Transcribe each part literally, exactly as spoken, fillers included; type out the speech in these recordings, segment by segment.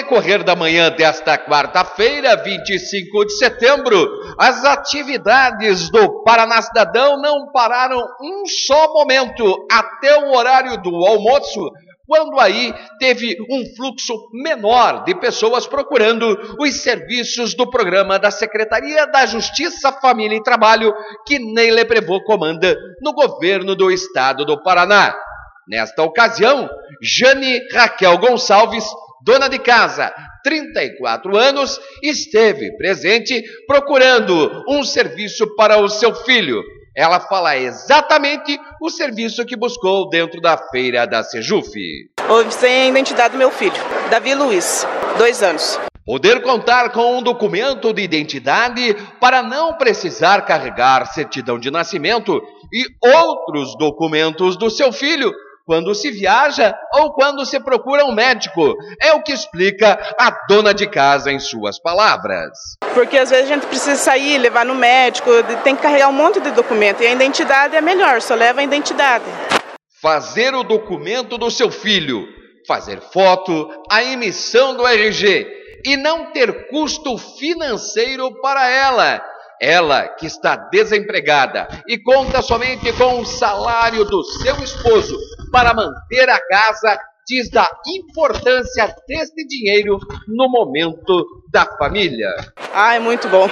decorrer da manhã desta quarta-feira, vinte e cinco de setembro, as atividades do Paraná Cidadão não pararam um só momento até o horário do almoço, quando aí teve um fluxo menor de pessoas procurando os serviços do programa da Secretaria da Justiça, Família e Trabalho, que Ney Leprevaux comanda no governo do estado do Paraná. Nesta ocasião, Jane Raquel Gonçalves, dona de casa, trinta e quatro anos, esteve presente procurando um serviço para o seu filho. Ela fala exatamente o serviço que buscou dentro da feira da Sejuf. Houve sem a identidade do meu filho, Davi Luiz, dois anos. Poder contar com um documento de identidade para não precisar carregar certidão de nascimento e outros documentos do seu filho quando se viaja ou quando se procura um médico. É o que explica a dona de casa em suas palavras. Porque às vezes a gente precisa sair, levar no médico, tem que carregar um monte de documento. E a identidade é melhor, só leva a identidade. Fazer o documento do seu filho, fazer foto, a emissão do R G e não ter custo financeiro para ela. Ela que está desempregada e conta somente com o salário do seu esposo para manter a casa, diz da importância deste dinheiro no momento da família. Ah, é muito bom.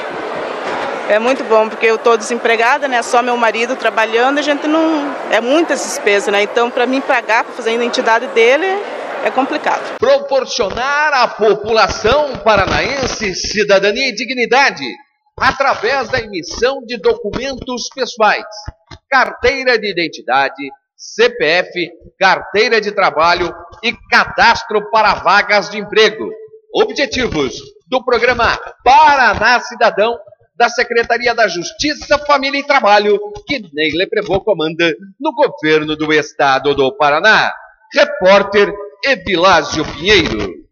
É muito bom, porque eu estou desempregada, né? Só meu marido trabalhando, a gente não... É muitas despesas, né? Então, para mim pagar, para fazer a identidade dele, é complicado. Proporcionar à população paranaense cidadania e dignidade através da emissão de documentos pessoais, carteira de identidade, C P F, carteira de trabalho e cadastro para vagas de emprego. Objetivos do programa Paraná Cidadão da Secretaria da Justiça, Família e Trabalho, que Ney Leprevaux comanda no governo do estado do Paraná. Repórter Evilásio Pinheiro.